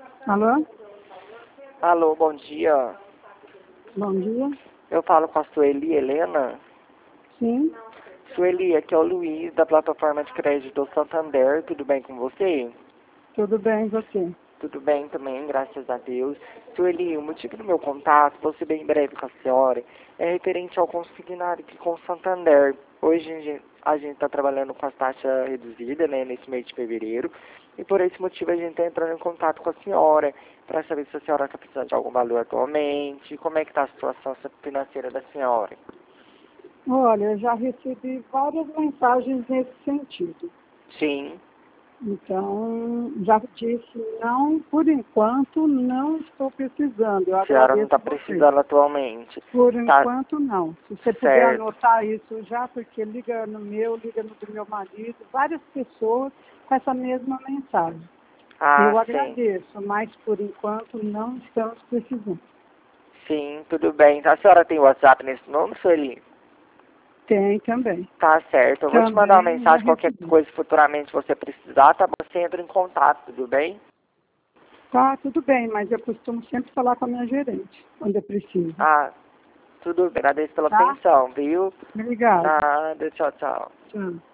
Alô? Alô, bom dia. Bom dia. Eu falo com a Sueli Helena. Sim, Sueli, aqui é o Luiz, da plataforma de crédito do Santander. Tudo bem com você? tudo bem, e você? Tudo bem também, graças a Deus. Sueli, o motivo do meu contato, vou ser bem breve com a senhora, é referente ao consignário aqui com o Santander. Hoje a gente está trabalhando com a taxa reduzida, né, nesse mês de fevereiro, e por esse motivo a gente está entrando em contato com a senhora, para saber se a senhora está precisando de algum valor atualmente, como é que está a situação financeira da senhora. Olha, eu já recebi várias mensagens nesse sentido. Sim, Então, já disse, não, por enquanto, não estou precisando. Eu a senhora não agradeço está você. precisando atualmente. Por Tá enquanto, não. Se você puder certo. anotar isso já, porque liga no meu, liga no do meu marido, várias pessoas com essa mesma mensagem. Ah, Eu sim. agradeço, mas por enquanto não estamos precisando. Sim, tudo bem. A senhora tem WhatsApp nesse nome, Sueli? Tem também. Tá certo. Eu vou te mandar uma Também já mensagem, qualquer recebi. coisa futuramente você precisar, tá? Você entra em contato, tudo bem? Tá, tudo bem, mas eu costumo sempre falar com a minha gerente, quando eu preciso. Ah, tudo bem. Agradeço pela Tá? atenção, viu? Obrigada. Nada, tchau, tchau. Tchau.